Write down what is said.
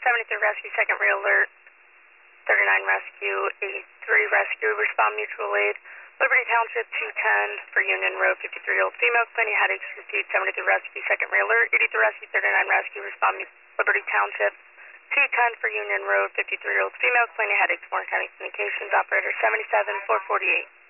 73 Rescue, second rear alert, 39 Rescue, 83 Rescue, respond mutual aid. Liberty Township, 210 for Union Road, 53-year-old female, claiming headaches, received 73 Rescue, second rear alert, 83 Rescue, 39 Rescue, respond Liberty Township, 210 for Union Road, 53-year-old female, claiming headaches, Warren County Communications, operator 77 448.